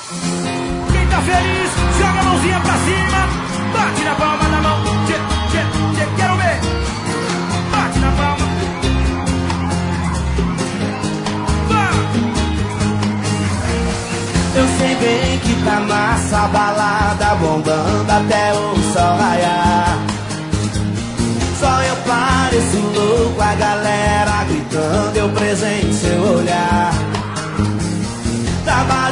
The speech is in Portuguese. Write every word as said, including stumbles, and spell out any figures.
Quem tá feliz, joga a mãozinha pra cima. Bate na palma da mão. Tchê, tchê, tchê, quero ver. Bate na palma. Vá. Eu sei bem que tá massa a balada, bombando até o sol raiar. Só eu pareço louco, a galera gritando, eu preso em seu olhar. Trabalho